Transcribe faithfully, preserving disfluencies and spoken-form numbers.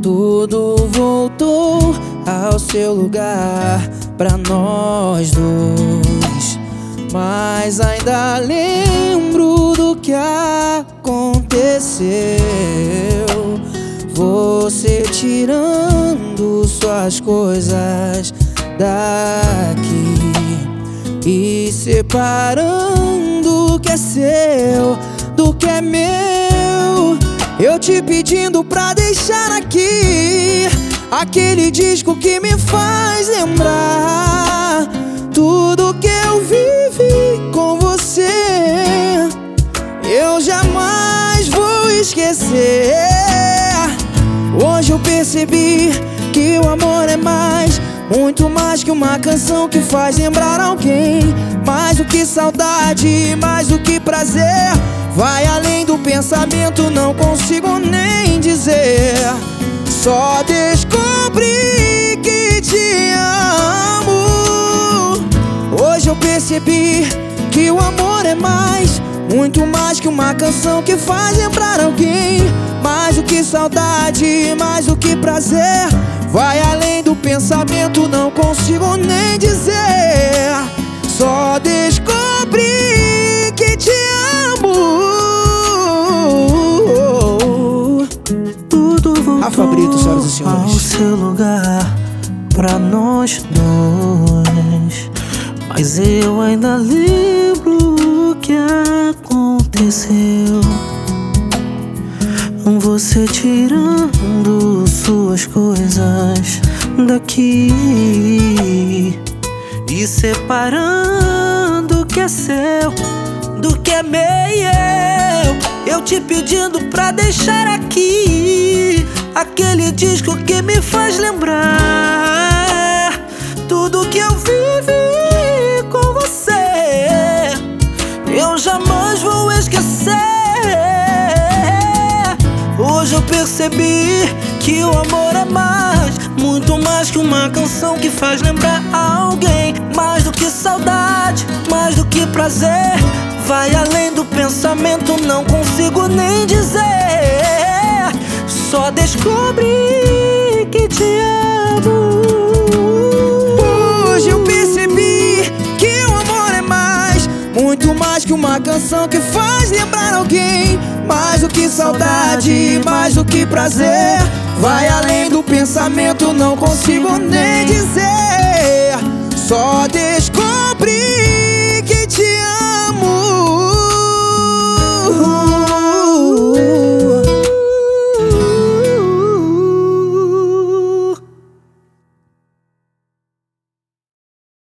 tudo voltou ao seu lugar pra nós dois. Mas ainda lembro do que aconteceu. Você tirando suas coisas daqui e separando o que é seu do que é meu. Eu te pedindo pra deixar aqui aquele disco que me faz lembrar tudo que eu vivi com você. Eu jamais vou esquecer. Hoje eu percebi que o amor é mais, muito mais que uma canção que faz lembrar alguém. Mais do que saudade, mais do que prazer. Vai além do pensamento, não consigo nem dizer. Só descobri que te amo. Hoje eu percebi que o amor é mais, muito mais que uma canção que faz lembrar alguém. Mais do que saudade, mais do que prazer. Vai além do pensamento, não consigo nem dizer. Só descobri que te amo. Tudo voltou Brito, senhoras e senhores, ao seu lugar pra nós dois. Mas eu ainda lembro o que aconteceu. Você tirando suas coisas daqui e separando o que é seu do que é meu. Eu te pedindo pra deixar aqui aquele disco que me faz lembrar tudo que eu vivi com você. Eu jamais vou esquecer. Hoje eu percebi que o amor é mais, muito mais que uma canção que faz lembrar alguém. Mais do que saudade, mais do que prazer. Vai além do pensamento, não consigo nem dizer. Só descobri que te amo. Hoje eu percebi que o amor é mais, muito mais que uma canção que faz lembrar alguém. Mais do que saudade, mais do que prazer. Vai além do pensamento, não consigo nem dizer.